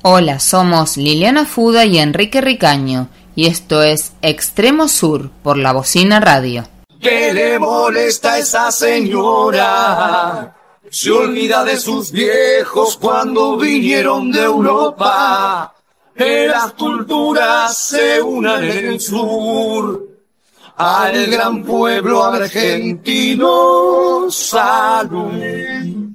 Hola, somos Liliana Fuda y Enrique Ricaño, y esto es Extremo Sur por La Bocina Radio. ¿Qué le molesta a esa señora? Se olvida de sus viejos cuando vinieron de Europa. Que las culturas se unan en el sur. Al gran pueblo argentino, salud.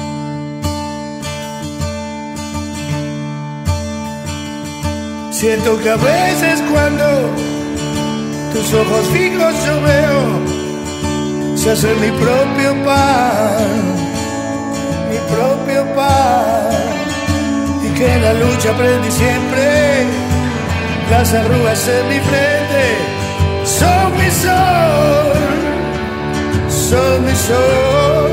Siento que a veces cuando tus ojos fijos yo veo, se hace mi propio pan, y que en la lucha aprendí siempre, las arrugas en mi frente son mi sol.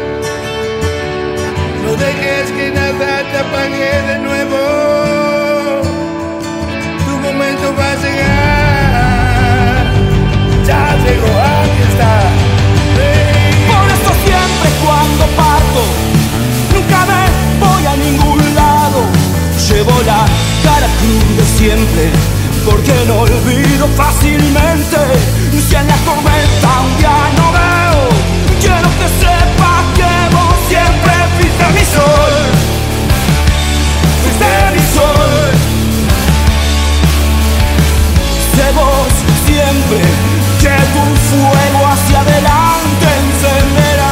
No dejes que nada te apague de nuevo. Tu momento va a llegar. Ya llegó, aquí está. Por eso siempre cuando parto, nunca me voy a ningún lado. Llevo la cara cruz de siempre, porque no olvido fácilmente. Si en la tormenta un día no veo, quiero que sepas que vos siempre fuiste mi sol. Fuiste mi sol. Sé vos siempre que tu fuego hacia adelante encenderá.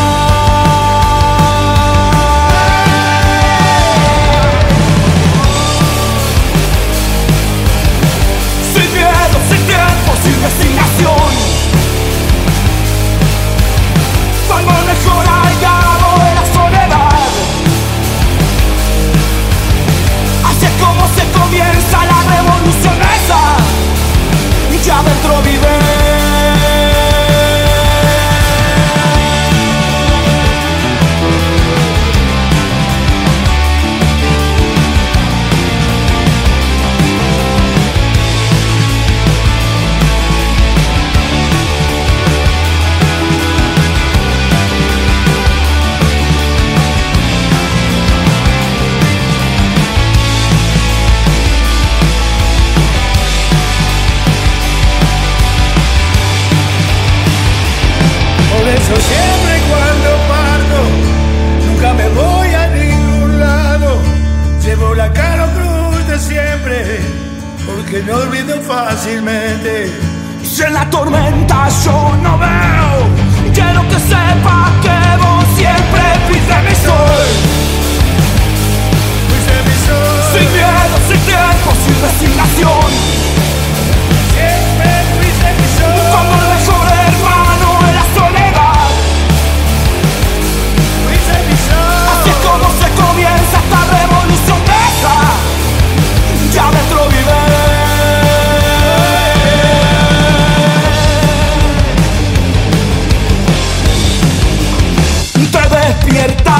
Sin miedo, sin tiempo, sin resignación. Cuando el mejor aliado de la soledad. Así es como se comienza la revolución esa. Ya dentro vive. Siempre cuando parto, nunca me voy a ningún lado. Llevo la cara cruz de siempre, porque no olvido fácilmente. Si en la tormenta yo no veo, quiero que sepas que vos siempre fuiste mi sol. Fuiste mi sol. Sin miedo, sin tiempo, sin resignación. Siempre fuiste mi sol. Como el mejor hermano en la soledad. Así es como se comienza esta revolución de esa. Ya dentro vive. Te despierta.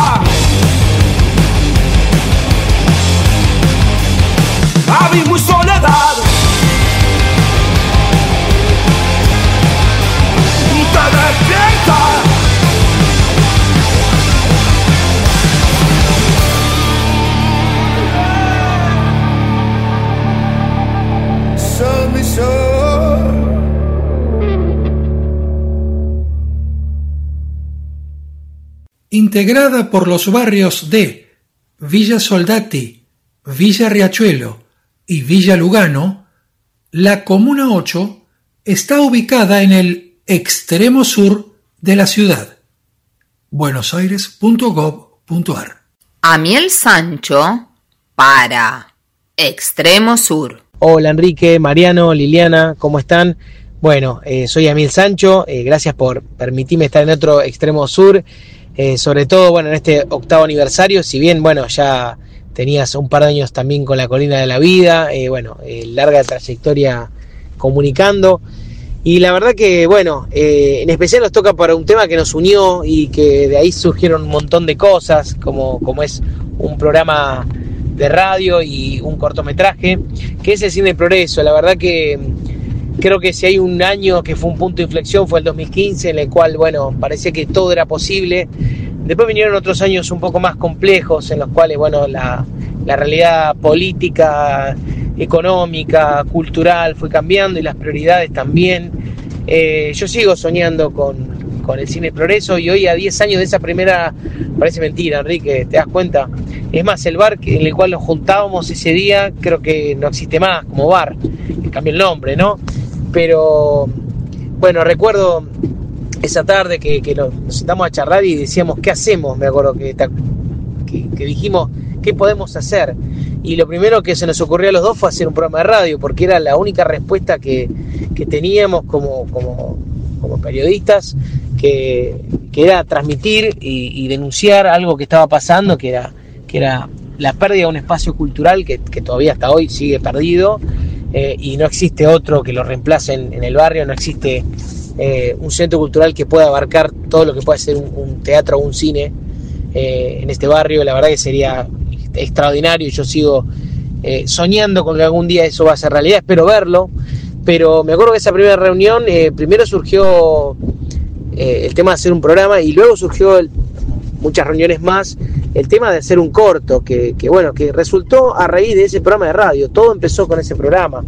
Abismo y soledad. Te despierta. Son mi sol. Integrada por los barrios de Villa Soldati, Villa Riachuelo y Villa Lugano, la Comuna 8 está ubicada en el extremo sur de la ciudad, buenosaires.gov.ar. Amiel Sancho para Extremo Sur. Hola Enrique, Mariano, Liliana, ¿cómo están? Bueno, soy Amiel Sancho, gracias por permitirme estar en otro Extremo Sur, sobre todo bueno en este 8º aniversario, si bien bueno ya tenías un par de años también con la Colina de la Vida, larga trayectoria comunicando, y la verdad que bueno, en especial nos toca para un tema que nos unió y que de ahí surgieron un montón de cosas, como es un programa de radio y un cortometraje, que es el Cine Progreso. La verdad que creo que si hay un año que fue un punto de inflexión fue el 2015, en el cual, bueno, parecía que todo era posible. Después vinieron otros años un poco más complejos, en los cuales, bueno, la realidad política, económica, cultural fue cambiando y las prioridades también. Yo sigo soñando con el Cine Progreso, y hoy, a 10 años de esa primera, parece mentira, Enrique, ¿te das cuenta? Es más, el bar en el cual nos juntábamos ese día creo que no existe más como bar, que cambió el nombre, ¿no? Pero bueno, recuerdo esa tarde que nos sentamos a charlar y decíamos, ¿qué hacemos? Me acuerdo que dijimos, ¿qué podemos hacer? Y lo primero que se nos ocurrió a los dos fue hacer un programa de radio, porque era la única respuesta que teníamos como periodistas, que era transmitir y denunciar algo que estaba pasando, que era la pérdida de un espacio cultural que todavía hasta hoy sigue perdido, y no existe otro que lo reemplace en el barrio, no existe un centro cultural que pueda abarcar todo lo que puede ser un teatro o un cine en este barrio. La verdad que sería extraordinario. Yo sigo soñando con que algún día eso va a ser realidad, espero verlo. Pero me acuerdo que esa primera reunión, primero surgió el tema de hacer un programa, y luego surgió muchas reuniones más, el tema de hacer un corto, que resultó a raíz de ese programa de radio. Todo empezó con ese programa,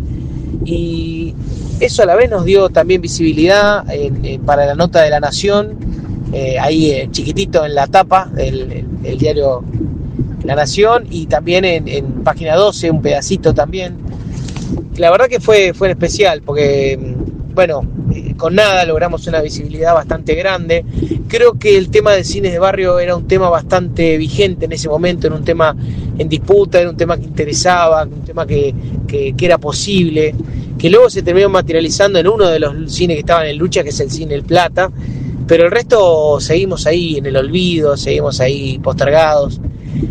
y eso a la vez nos dio también visibilidad para la nota de La Nación, ahí chiquitito en la tapa del diario La Nación, y también en página 12 un pedacito también. La verdad que fue especial, porque bueno, con nada logramos una visibilidad bastante grande. Creo que el tema del cine de barrio era un tema bastante vigente en ese momento, era un tema en disputa, era un tema que interesaba, un tema que era posible, que luego se terminó materializando en uno de los cines que estaban en lucha, que es el Cine El Plata, pero el resto seguimos ahí en el olvido, seguimos ahí postergados.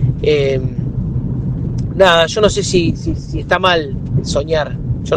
Nada, yo no sé si está mal soñar,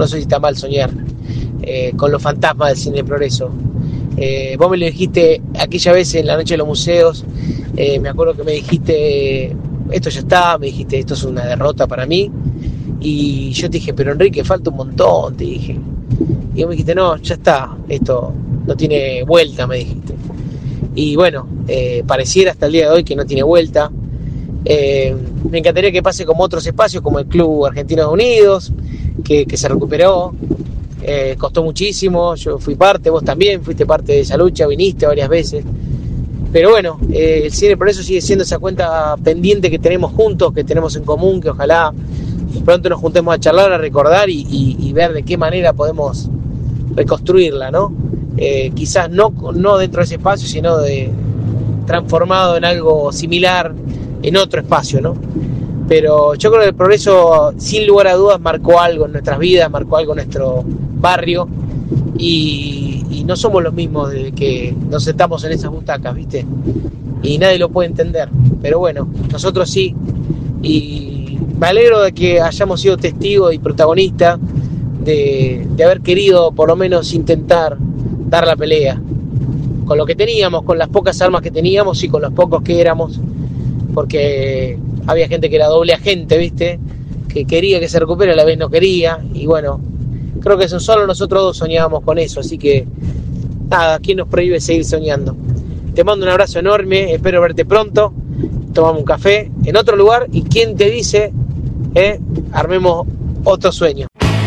con los fantasmas del Cine Progreso. Vos me lo dijiste aquella vez en la noche de los museos, me acuerdo que me dijiste, esto ya está, me dijiste, esto es una derrota para mí, y yo te dije, pero Enrique, falta un montón, te dije, y vos me dijiste, no, ya está, esto no tiene vuelta, me dijiste. Y bueno, pareciera hasta el día de hoy que no tiene vuelta. Me encantaría que pase como otros espacios, como el Club Argentinos Unidos, que se recuperó, costó muchísimo, yo fui parte, vos también fuiste parte de esa lucha, viniste varias veces, pero bueno, el Cine por eso sigue siendo esa cuenta pendiente que tenemos juntos, que tenemos en común, que ojalá pronto nos juntemos a charlar, a recordar y ver de qué manera podemos reconstruirla, ¿no? Quizás no dentro de ese espacio, sino transformado en algo similar en otro espacio, ¿no? Pero yo creo que el Progreso, sin lugar a dudas, marcó algo en nuestras vidas, marcó algo en nuestro barrio, y no somos los mismos desde que nos sentamos en esas butacas, ¿viste? Y nadie lo puede entender, pero bueno, nosotros sí, y me alegro de que hayamos sido testigos y protagonistas de haber querido por lo menos intentar dar la pelea con lo que teníamos, con las pocas armas que teníamos y con los pocos que éramos, porque había gente que era doble agente, ¿viste? Que quería que se recupere, a la vez no quería, y bueno, creo que solo nosotros dos soñábamos con eso, así que nada, ¿quién nos prohíbe seguir soñando? Te mando un abrazo enorme, espero verte pronto, tomamos un café en otro lugar, y quién te dice, armemos otro sueño.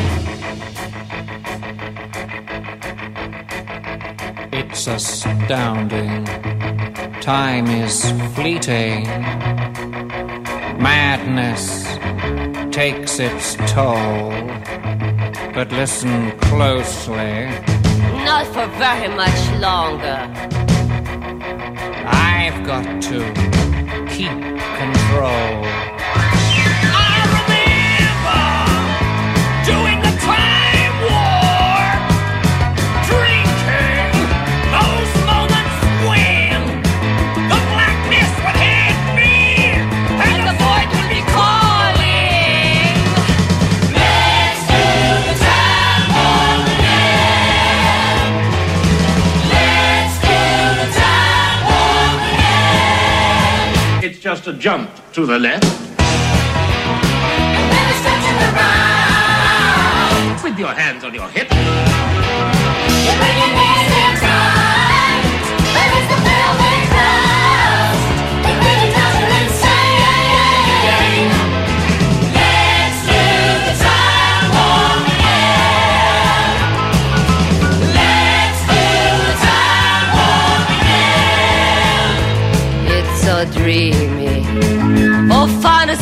It's astounding. Time is fleeting. Madness takes its toll. But listen closely. Not for very much longer. I've got to keep control. I remember doing the time war, drinking those moments when the blackness would hit me and the void would be calling. Let's do the time war again. Let's do the time war again. It's just a jump to the left. Then a step to the right. With your hands on your hips. You bring your knees in tight. Release the pelvic thrust.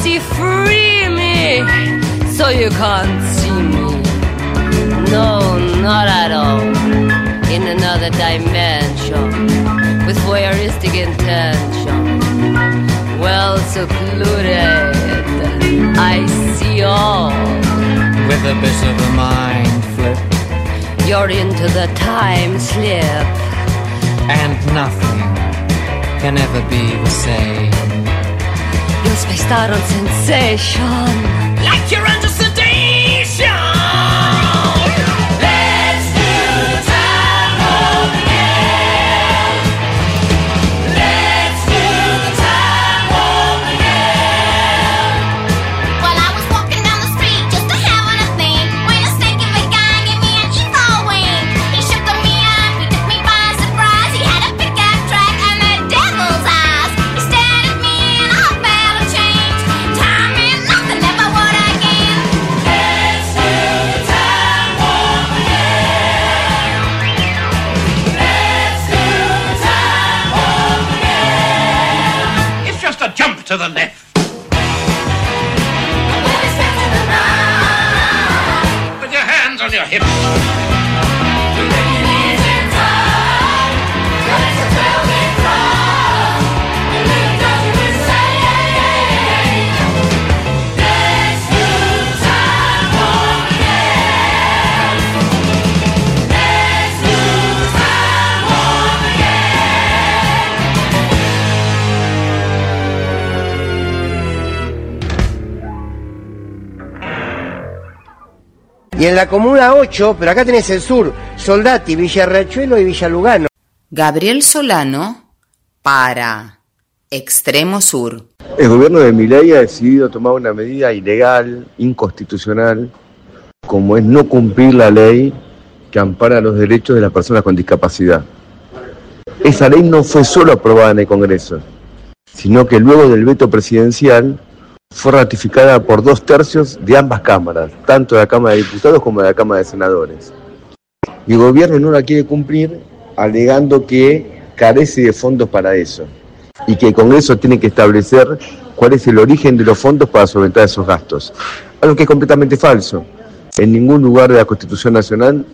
see, free me, so you can't see me. No, not at all. In another dimension, with voyeuristic intention, well secluded, I see all. With a bit of a mind flip, you're into the time slip, and nothing can ever be the same. You're spaced out on sensation, like you're under sedation. Let's do time warp again. Let's do the time warp again. Well, I was walking down the street just a having a thing when a stinking big guy gave me an evil wink. He shook me up, he took me by surprise. He had a pickup truck and the devil's eyes. He stared at me and I felt a change. Time and nothing ever would again. Let's do the time warp again. Let's do the time warp again. It's just a jump to the left. When it's back to the night. With your hands on your hips. Y en la Comuna 8, pero acá tenés el sur, Soldati, Villa Riachuelo y Villa Lugano. Gabriel Solano para Extremo Sur. El gobierno de Milei ha decidido tomar una medida ilegal, inconstitucional, como es no cumplir la ley que ampara los derechos de las personas con discapacidad. Esa ley no fue solo aprobada en el Congreso, sino que luego del veto presidencial fue ratificada por 2/3 de ambas cámaras, tanto de la Cámara de Diputados como de la Cámara de Senadores. Y el gobierno no la quiere cumplir, alegando que carece de fondos para eso, y que el Congreso tiene que establecer cuál es el origen de los fondos para solventar esos gastos. Algo que es completamente falso. En ningún lugar de la Constitución Nacional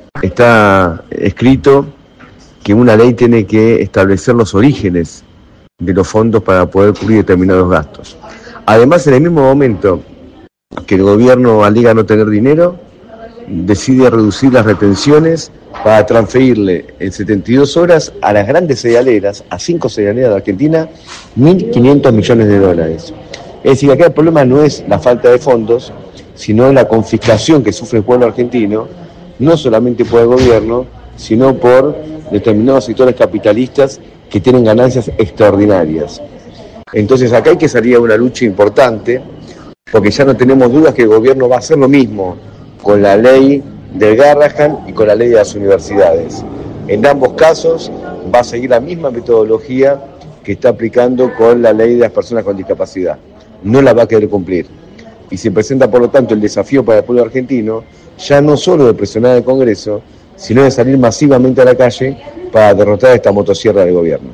está escrito que una ley tiene que establecer los orígenes de los fondos para poder cubrir determinados gastos. Además, en el mismo momento que el gobierno alega no tener dinero, decide reducir las retenciones para transferirle en 72 horas a las grandes cerealeras, a 5 cerealeras de Argentina, $1.500 millones. Es decir, acá el problema no es la falta de fondos, sino la confiscación que sufre el pueblo argentino, no solamente por el gobierno, sino por determinados sectores capitalistas que tienen ganancias extraordinarias. Entonces acá hay que salir a una lucha importante, porque ya no tenemos dudas que el gobierno va a hacer lo mismo con la ley del Garrahan y con la ley de las universidades. En ambos casos va a seguir la misma metodología que está aplicando con la ley de las personas con discapacidad. No la va a querer cumplir. Y se presenta, por lo tanto, el desafío para el pueblo argentino, ya no solo de presionar al Congreso, sino de salir masivamente a la calle para derrotar esta motosierra del gobierno.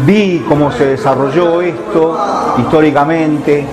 vi cómo se desarrolló esto históricamente,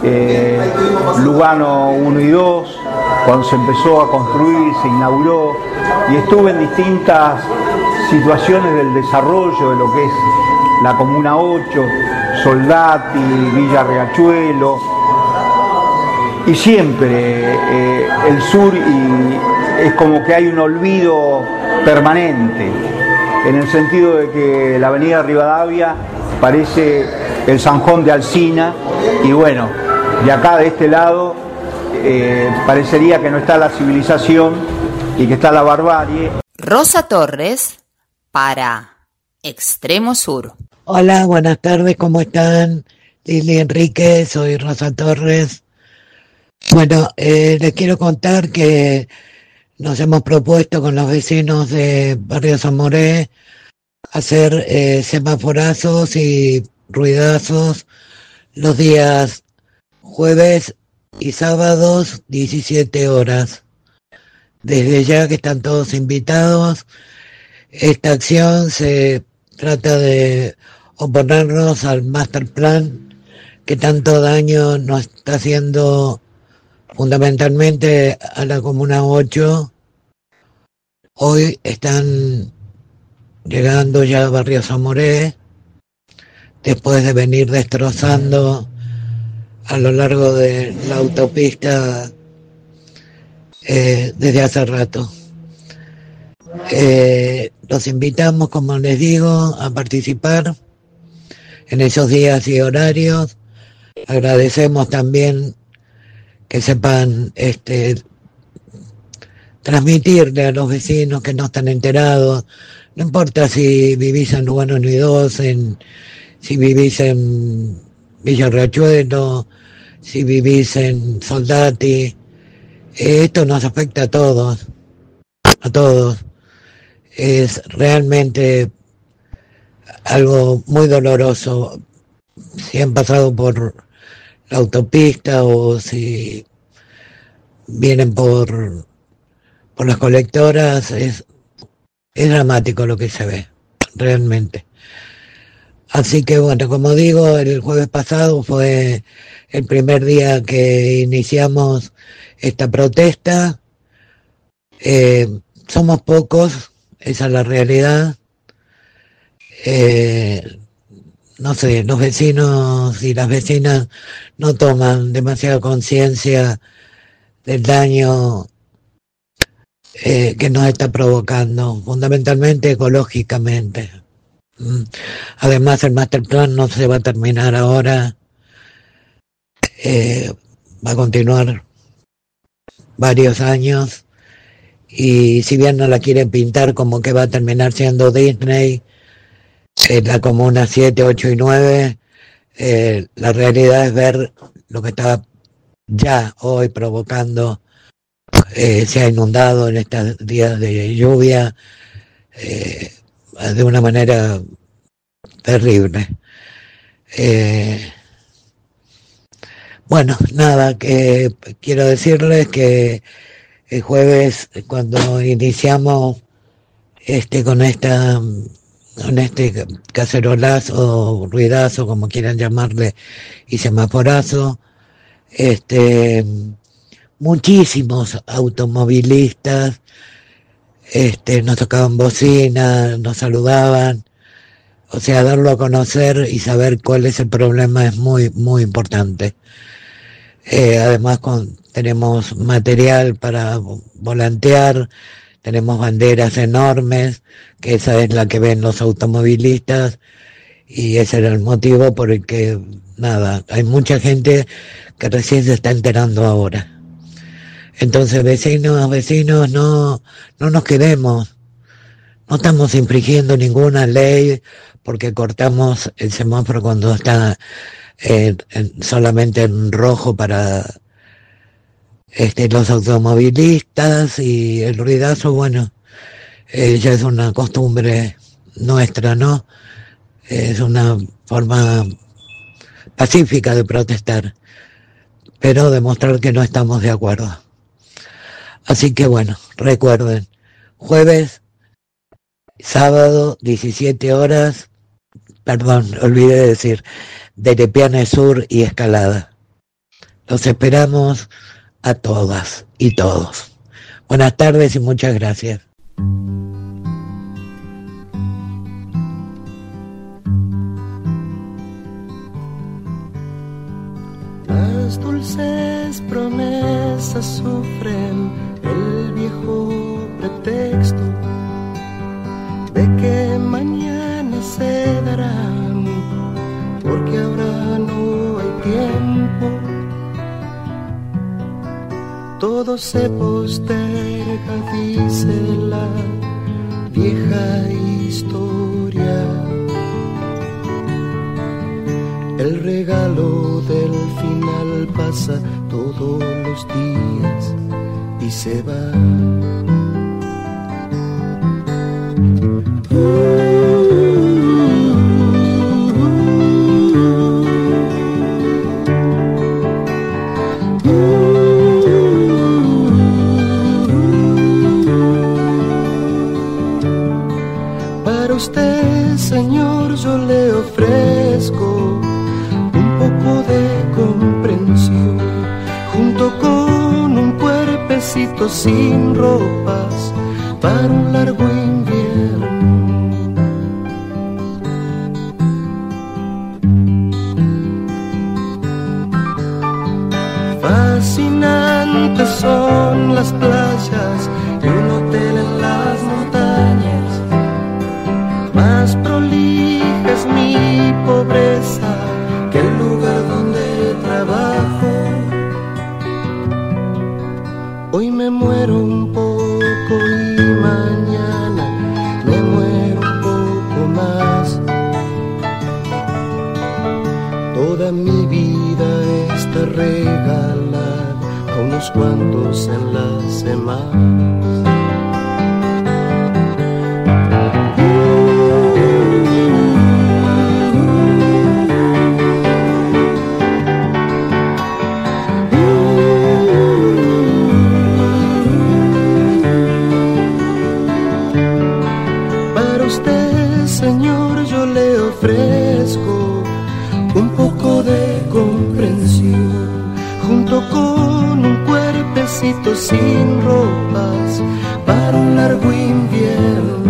Lugano 1 y 2, cuando se empezó a construir, se inauguró, y estuve en distintas situaciones del desarrollo de lo que es la Comuna 8, Soldati, Villa Riachuelo, y siempre el sur, y es como que hay un olvido permanente, en el sentido de que la avenida Rivadavia parece el Zanjón de Alsina, y bueno, de acá de este lado parecería que no está la civilización y que está la barbarie. Rosa Torres para Extremo Sur. Hola, buenas tardes, ¿cómo están? Lili Enrique, soy Rosa Torres. Bueno, les quiero contar que nos hemos propuesto con los vecinos de Barrio Zamoré hacer semaforazos y ruidazos los días jueves y sábados 17 horas. Desde ya que están todos invitados, esta acción se trata de oponernos al master plan que tanto daño nos está haciendo fundamentalmente a la Comuna 8. Hoy están llegando ya a Barrio Zamoré, después de venir destrozando a lo largo de la autopista desde hace rato. Los invitamos, como les digo, a participar en esos días y horarios. Agradecemos también que sepan transmitirle a los vecinos que no están enterados, no importa si vivís en Lugano 1 y 2, si vivís en Villa Riachuelo, si vivís en Soldati, esto nos afecta a todos, es realmente algo muy doloroso. Si han pasado por la autopista o si vienen por las colectoras, es dramático lo que se ve, realmente. Así que bueno, como digo, el jueves pasado fue el primer día que iniciamos esta protesta. Somos pocos, esa es la realidad. No sé, los vecinos y las vecinas no toman demasiada conciencia del daño que nos está provocando, fundamentalmente ecológicamente. Además, el master plan no se va a terminar ahora, va a continuar varios años, y si bien no la quieren pintar como que va a terminar siendo Disney, la Comuna 7, 8 y 9, la realidad es ver lo que está ya hoy provocando. Se ha inundado en estos días de lluvia de una manera terrible. Bueno, nada, que quiero decirles que el jueves, cuando iniciamos con este cacerolazo, ruidazo, como quieran llamarle, y semaforazo, muchísimos automovilistas nos tocaban bocina, nos saludaban. O sea, darlo a conocer y saber cuál es el problema es muy, muy importante. Además, tenemos material para volantear, tenemos banderas enormes, que esa es la que ven los automovilistas, y ese era el motivo por el que, nada, hay mucha gente que recién se está enterando ahora. Entonces, vecinos, no nos quedemos. No estamos infringiendo ninguna ley porque cortamos el semáforo cuando está solamente en rojo para los automovilistas, y el ruidazo, bueno, ya es una costumbre nuestra, ¿no? Es una forma pacífica de protestar, pero demostrar que no estamos de acuerdo. Así que bueno, recuerden, jueves, sábado, 17 horas, olvidé decir, de Lepiane Sur y Escalada. Los esperamos a todas y todos. Buenas tardes y muchas gracias. Las dulces promesas sufren el viejo pretexto de que mañana se darán, porque ahora no hay tiempo. Todo se posterga, dice la vieja historia. El regalo del final pasa todos los días y se va. Para usted, señor, yo le ofrezco un poco de comprensión, junto con un cuerpecito sin ropas para un largo invierno. Fascinantes son las playas y un hotel en las montañas, más prolija es mi pobreza que el lugar donde trabajo. Hoy me muero un poco y mañana me muero un poco más. Toda mi vida está regalada a unos cuantos en la semana. Ofrezco un poco de comprensión, junto con un cuerpecito sin ropas para un largo invierno.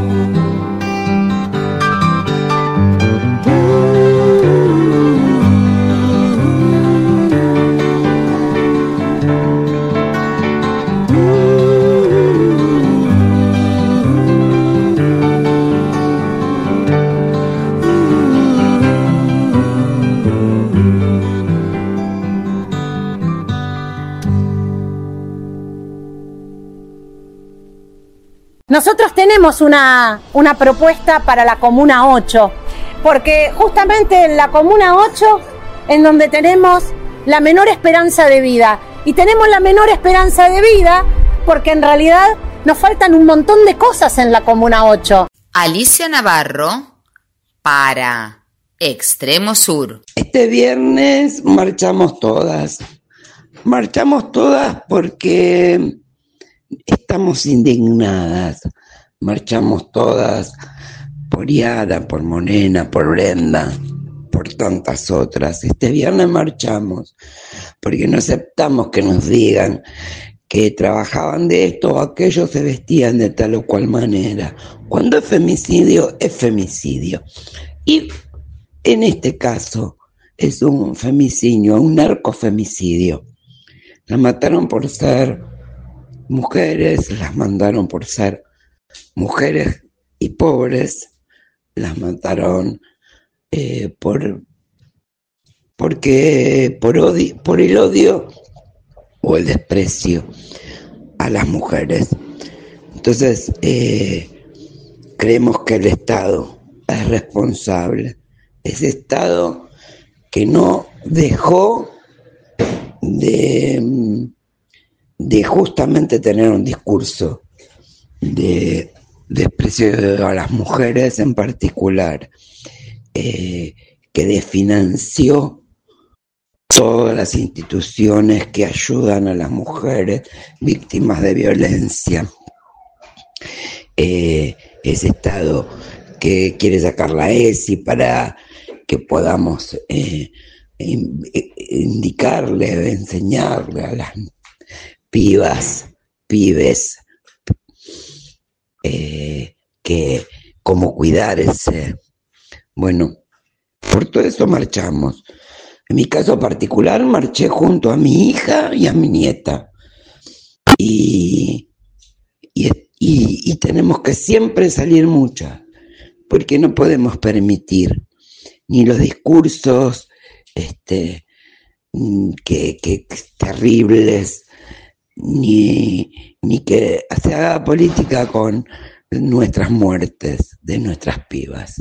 Nosotros tenemos una propuesta para la Comuna 8, porque justamente en la Comuna 8 en donde tenemos la menor esperanza de vida, y tenemos la menor esperanza de vida porque en realidad nos faltan un montón de cosas en la Comuna 8. Alicia Navarro para Extremo Sur. Este viernes marchamos todas porque estamos indignadas, marchamos todas por Iara, por Morena, por Brenda, por tantas otras. Este viernes marchamos porque no aceptamos que nos digan que trabajaban de esto o aquello, se vestían de tal o cual manera. Cuando es femicidio, es femicidio. Y en este caso es un femicidio, un narcofemicidio. La mataron por ser mujeres, las mandaron por ser mujeres y pobres, las mataron por el odio o el desprecio a las mujeres. Entonces creemos que el Estado es responsable, ese Estado que no dejó de justamente tener un discurso de desprecio a las mujeres en particular, que desfinanció todas las instituciones que ayudan a las mujeres víctimas de violencia. Ese Estado que quiere sacar la ESI, para que podamos indicarle, enseñarle a las pibes, que cómo cuidarse. Bueno, por todo eso marchamos. En mi caso particular marché junto a mi hija y a mi nieta. Y tenemos que siempre salir muchas, porque no podemos permitir ni los discursos que terribles, ni que se haga política con nuestras muertes de nuestras pibas.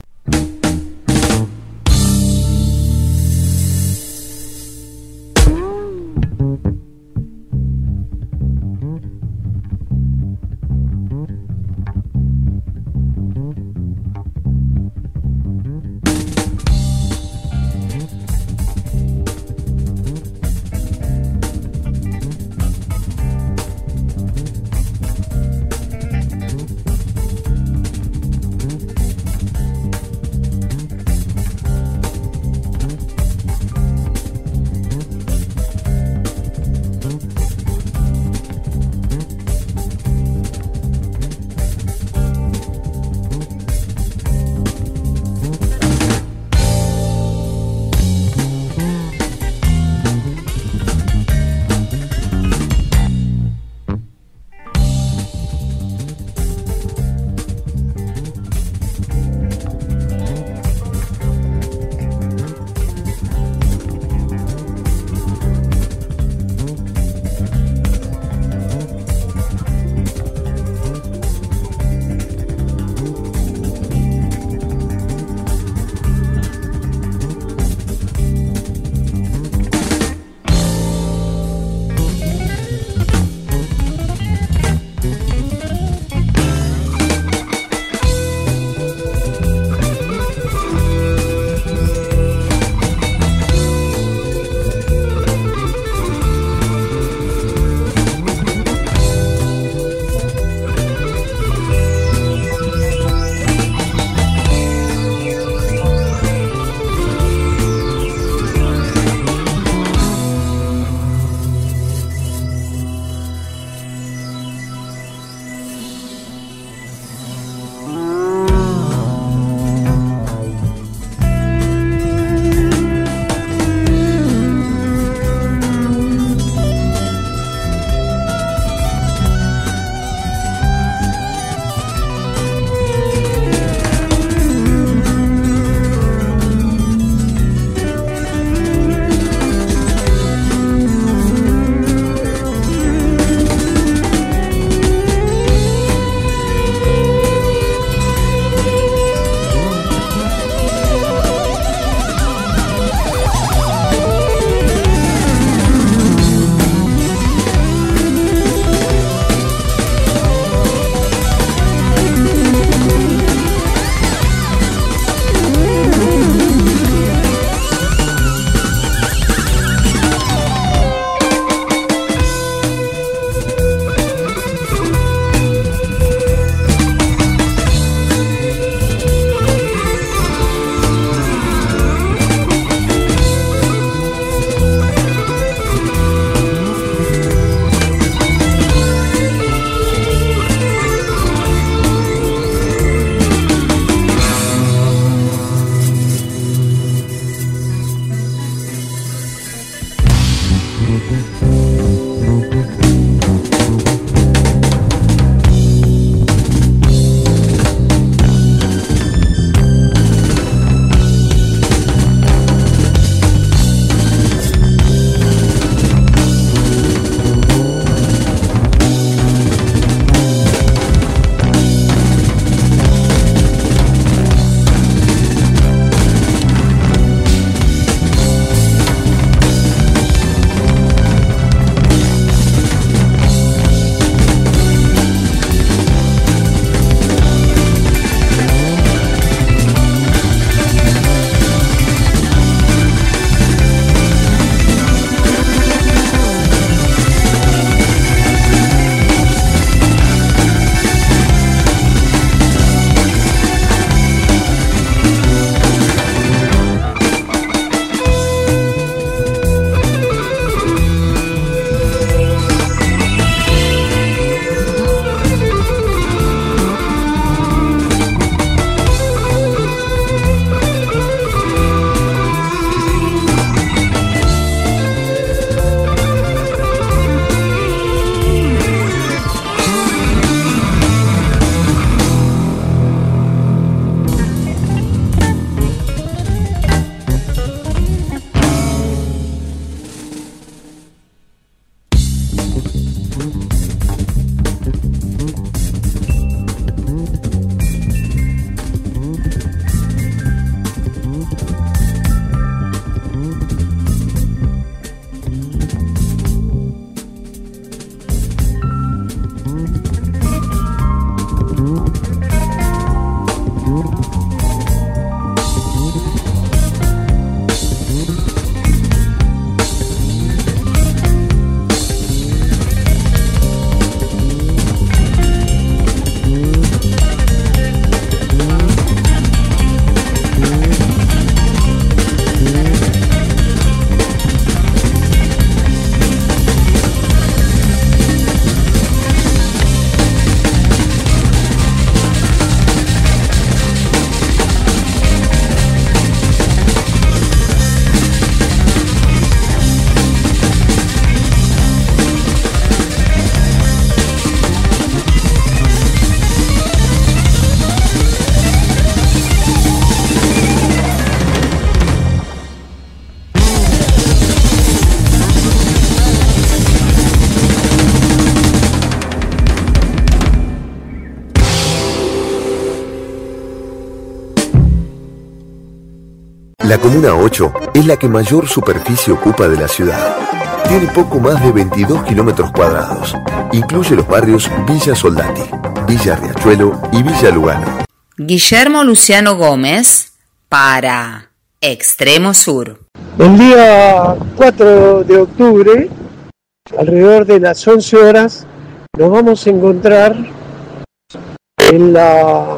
La Comuna 8 es la que mayor superficie ocupa de la ciudad. Tiene poco más de 22 kilómetros cuadrados. Incluye los barrios Villa Soldati, Villa Riachuelo y Villa Lugano. Guillermo Luciano Gómez para Extremo Sur. El día 4 de octubre, alrededor de las 11 horas, nos vamos a encontrar en la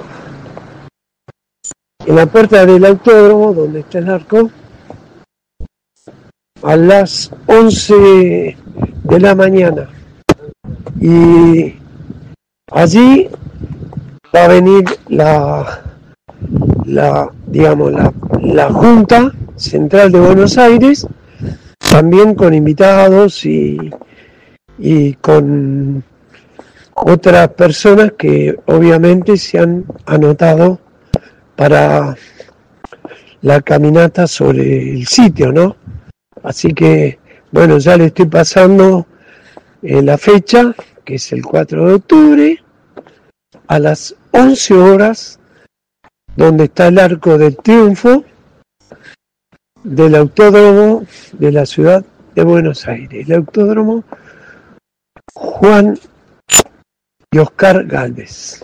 puerta del autódromo, donde está el arco, a las 11 de la mañana. Y allí va a venir la Junta Central de Buenos Aires, también con invitados y con otras personas que obviamente se han anotado para la caminata sobre el sitio, ¿no? Así que, bueno, ya le estoy pasando la fecha, que es el 4 de octubre, a las 11 horas, donde está el Arco del Triunfo del Autódromo de la Ciudad de Buenos Aires, el Autódromo Juan y Oscar Gálvez.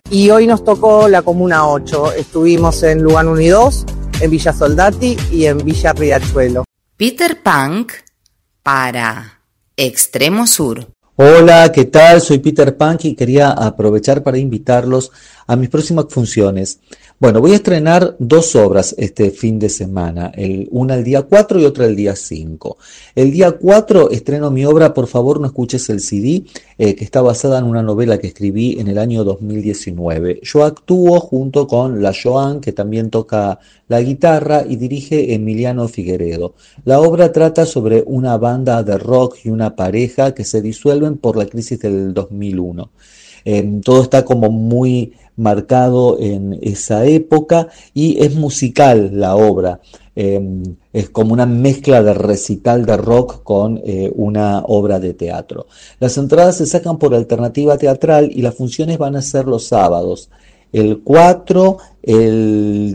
y hoy nos tocó la Comuna 8. Estuvimos en Lugano 1 y 2, en Villa Soldati y en Villa Riachuelo. Peter Punk para Extremo Sur. Hola, ¿qué tal? Soy Peter Punk y quería aprovechar para invitarlos a mis próximas funciones. Bueno, voy a estrenar 2 obras este fin de semana, una el día 4 y otra el día 5. El día 4 estreno mi obra Por favor no escuches el CD, que está basada en una novela que escribí en el año 2019. Yo actúo junto con la Joan, que también toca la guitarra, y dirige Emiliano Figueredo. La obra trata sobre una banda de rock y una pareja que se disuelven por la crisis del 2001. Todo está como muy marcado en esa época y es musical la obra. Es como una mezcla de recital de rock con una obra de teatro. Las entradas se sacan por alternativa teatral y las funciones van a ser los sábados, el 4, el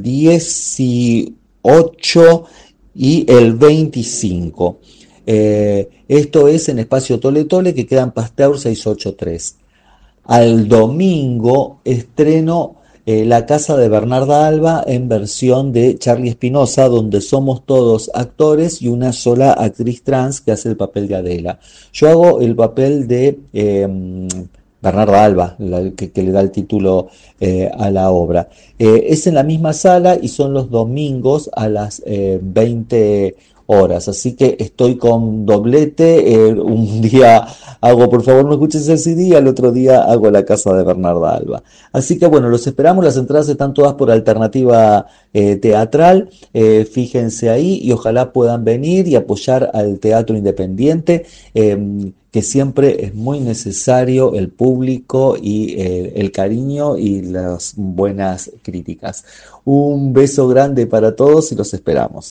18 y el 25. Esto es en Espacio Tole Tole, que queda en Pasteur 683. Al domingo estreno La Casa de Bernarda Alba en ernversión de Charlie Espinosa, donde somos todos actores y una sola actriz trans que hace el papel de Adela. Yo hago el papel de Bernarda Alba, que le da el título a la obra. Es en la misma sala y son los domingos a las 20 horas, así que estoy con doblete. Un día hago Por favor no escuches el CD y al otro día hago La Casa de Bernarda Alba. Así que bueno, los esperamos. Las entradas están todas por alternativa teatral. Fíjense ahí y ojalá puedan venir y apoyar al teatro independiente, que siempre es muy necesario el público y el cariño y las buenas críticas. Un beso grande para todos y los esperamos.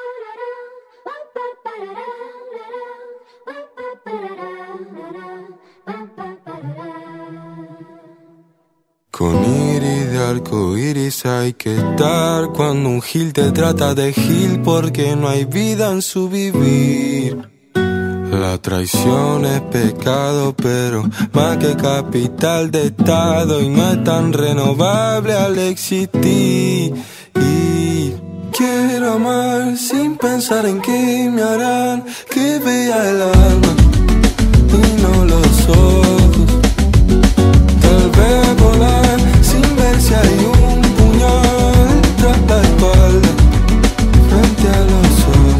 Con iris de arco iris hay que estar cuando un gil te trata de gil, porque no hay vida en su vivir. La traición es pecado, pero más que capital de estado, y no es tan renovable al existir. Y quiero amar sin pensar en qué me harán, que vea el alma y no los ojos. Tal vez volar sin ver si hay un puñal tras la espalda, frente a los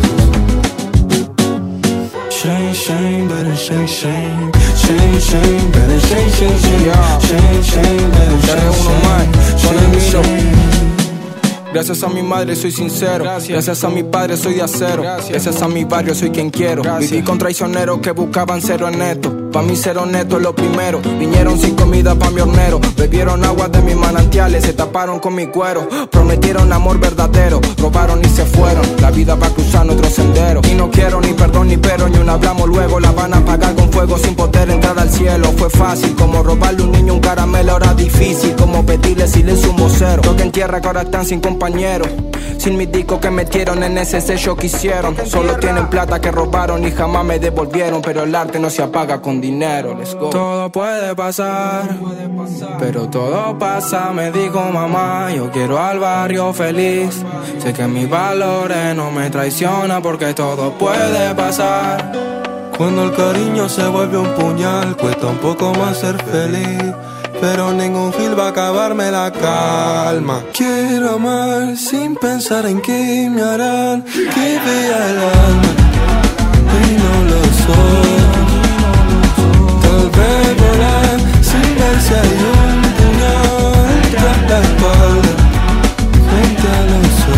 ojos. Shame, shame, better shame, shame. Shame, shame, better shame, shame, shame. Shame, shame, better shame, shame. Shame, shame. Gracias a mi madre soy sincero, gracias a mi padre soy de acero, gracias a mi barrio soy quien quiero. Viví con traicioneros que buscaban ser honestos, pa' mí ser honesto es lo primero. Vinieron sin comida pa' mi hornero, bebieron agua de mis manantiales, se taparon con mi cuero, prometieron amor verdadero, robaron y se fueron. La vida va cruzando otro sendero y no quiero ni perdón ni pero, ni un hablamos luego. La van a apagar con fuego sin poder entrar al cielo. Fue fácil como robarle a un niño un caramelo, ahora difícil como pedirle silencio a un vocero. Toque en tierra que ahora están sin compañeros, sin mis discos que metieron en ese sello que hicieron. Solo tienen plata que robaron y jamás me devolvieron, pero el arte no se apaga con dinero. Let's go. Todo puede pasar, pero todo pasa, me dijo mamá. Yo quiero al barrio feliz, sé que mis valores no me traicionan, porque todo puede pasar. Cuando el cariño se vuelve un puñal, cuesta un poco más ser feliz, pero ningún gil va a acabarme la calma. Quiero amar sin pensar en qué me harán, que vea el alma y no los ojos. Tal vez volar sin ver si hay un puñal tras la espalda, frente a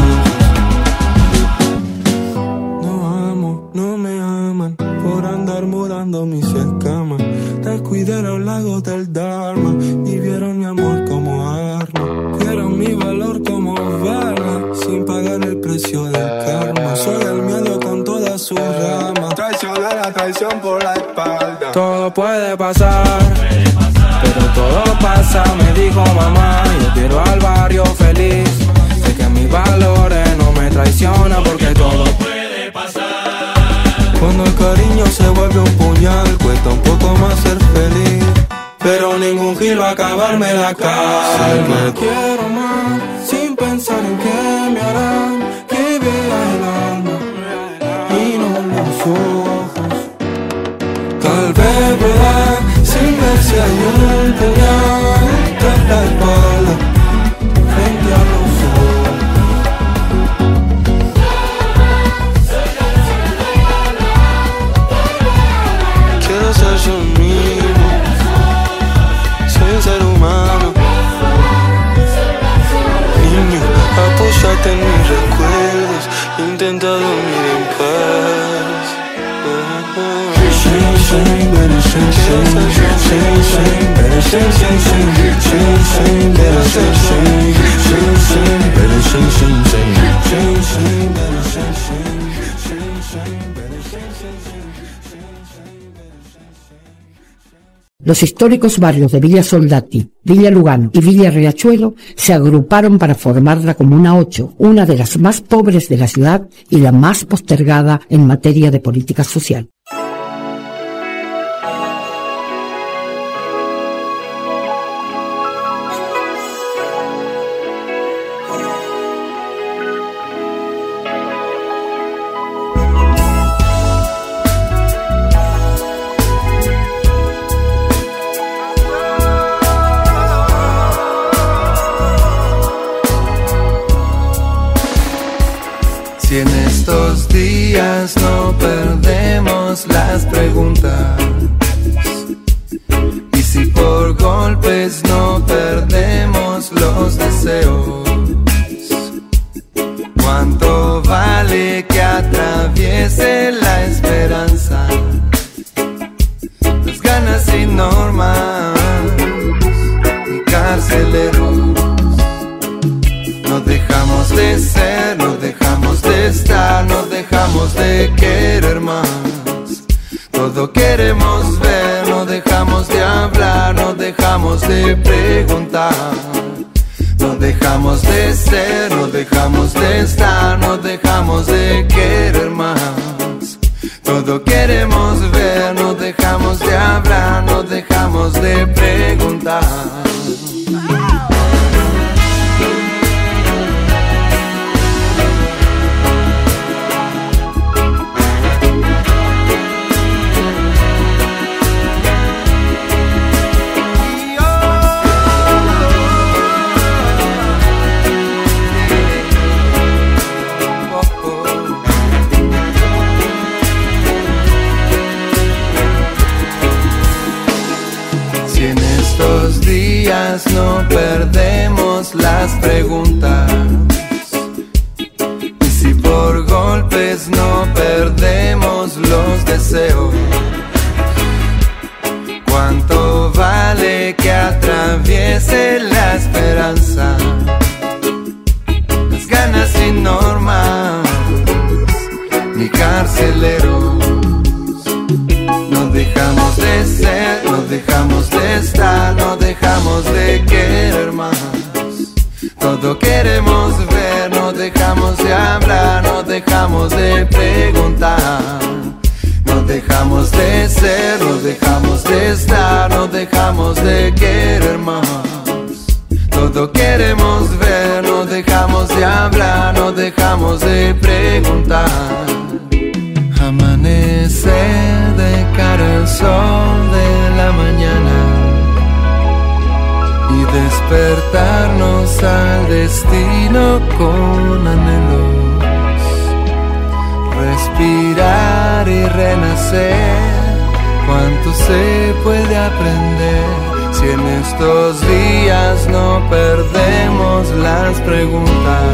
los ojos. No amo, no me aman, por andar mudando mis escamas. Descuidé los lagos del Dharma y vieron mi amor como arma. Vieron mi valor como bala, sin pagar el precio del karma. Soy el miedo con todas sus ramas, traicionar la traición por la espalda. Todo puede pasar, pero todo pasa, me dijo mamá. Yo quiero al barrio feliz, sé que mis valores no me traicionan, porque todo puede pasar. Cuando el cariño se vuelve un puñal, cuesta un poco más ser feliz, pero ningún gil tranquilo a acabarme la calma. Quiero amar sin pensar en qué me harán, que vea el alma y no los ojos. Tal vez volar sin ver si hay un puñal tras la espalda frente a los ojos. Quiero ser yo mismo, soy un ser humano. Niño, apóyate en mis recuerdos, intenta dormir en paz. Shame, shame, better shame, shame, shame, shame, better shame, shame, shame, shame, shame, better shame, shame, shame, shame, better shame, shame, shame, shame, shame, better shame, shame, shame, shame, better shame, shame, Los históricos barrios de Villa Soldati, Villa Lugano y Villa Riachuelo se agruparon para formar la Comuna 8, una de las más pobres de la ciudad y la más postergada en materia de política social. Si en estos días no perdemos las preguntas, y si por golpes no perdemos los deseos, ¿cuánto vale que atraviese la esperanza? Las ganas sin normas y carceleros. No dejamos de ser, no dejamos de estar, no dejamos de querer más. Todo queremos ver, no dejamos de hablar, no dejamos de preguntar. No dejamos de ser, no dejamos de estar, no dejamos de querer más. Todo queremos ver, no dejamos de hablar, no dejamos de preguntar. No perdemos las preguntas, y si por golpes no perdemos los deseos, ¿cuánto vale que atraviese la esperanza? Las ganas sin normas ni carceleros. No dejamos de ser, no dejamos de estar, no dejamos de querer más. Todo queremos ver, no dejamos de hablar, no dejamos de preguntar. No dejamos de ser, no dejamos de estar, no dejamos de querer más. Todo queremos ver, no dejamos de hablar, no dejamos de preguntar. Amanecer de cara al sol de la mañana y despertarnos al destino con anhelos. Respirar y renacer, cuánto se puede aprender si en estos días no perdemos las preguntas.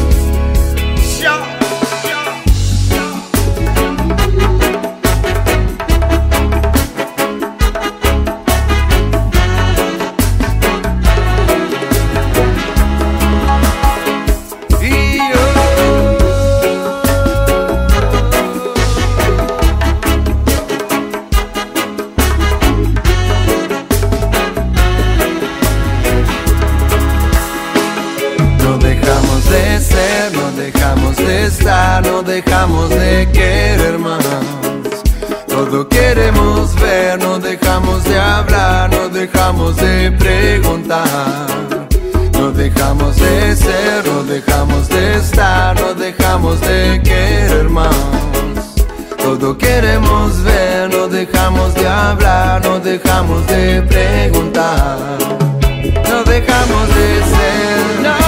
No dejamos de querer más. Todo queremos ver, no dejamos de hablar, no dejamos dejamos de preguntar, no dejamos de ser, no dejamos de estar, no dejamos de querer más. Todo queremos ver, no dejamos de hablar, no dejamos de preguntar, no dejamos de ser, no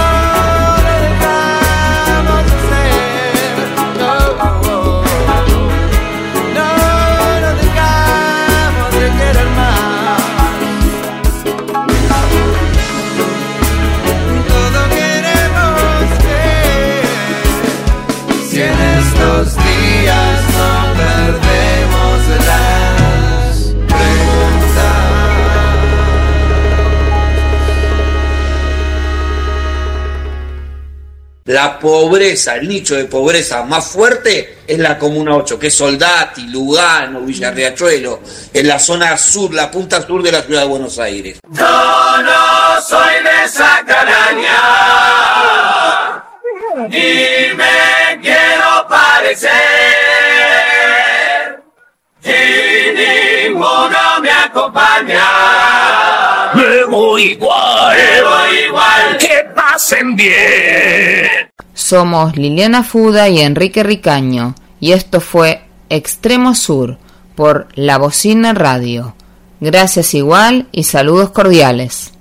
dejamos de ser, no dejamos de querer más. Todo queremos ver, si en estos días no perdemos las preguntas. La pobreza, el nicho de pobreza más fuerte es la Comuna 8, que es Soldati, Lugano, Villa Riachuelo, en la zona sur, la punta sur de la ciudad de Buenos Aires. Yo no soy de esa calaña, ni me quiero parecer, y ninguno me acompaña. Me voy igual, que pasen bien. Somos Liliana Fuda y Enrique Ricaño, y esto fue Extremo Sur por La Bocina Radio. Gracias igual y saludos cordiales.